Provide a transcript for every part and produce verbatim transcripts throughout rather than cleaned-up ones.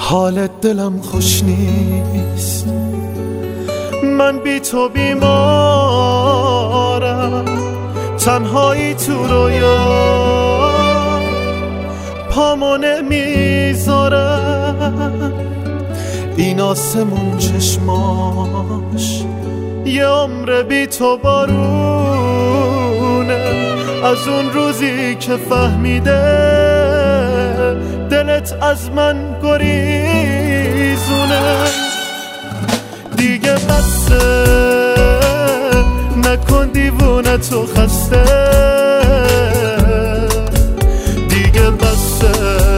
حالت دلم خوش نیست، من بی تو بیمارم، تنهایی تو رویا پامو نمیذارم. این آسمون چشماش یه عمر بی تو بارونه، از اون روزی که فهمیده دلت از من گریزونه. دیگه بسه نکن دیوونه تو خسته، دیگه بسه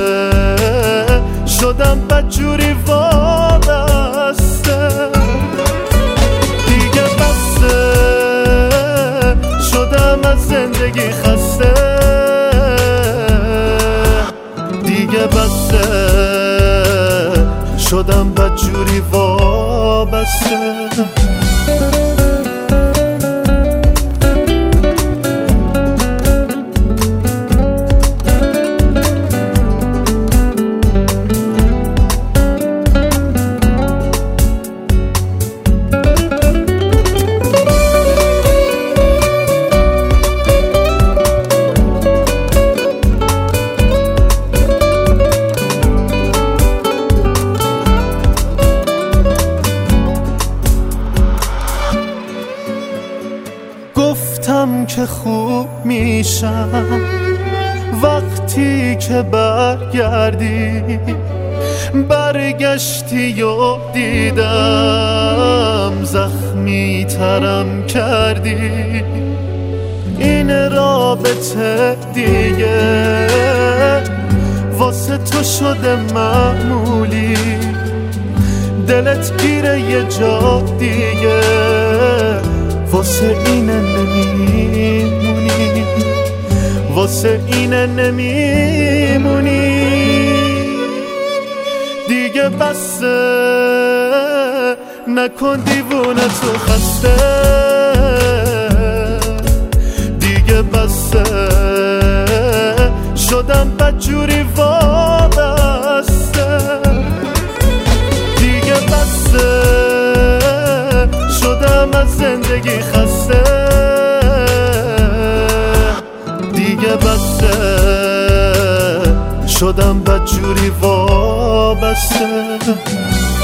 شدم بدجوری وابسته، دیگه بسه شدم از زندگی خسته، دیگه بسه شدم بدجوری وابسته. گفتم که خوب میشم وقتی که برگردی، برگشتی و دیدم زخمی ترم کردی. این رابطه دیگه واسه تو شده معمولی، دلت گیره یه جا دیگه واسه اینه نمیمونی، واسه اینه نمیمونی. دیگه بسه نکن دیوونه تو خسته، دیگه بسه شدم بدجوری وابسته، دیگه بسه شدم از زندگی خسته، دیگه بسه شدم بدجوری وابسته.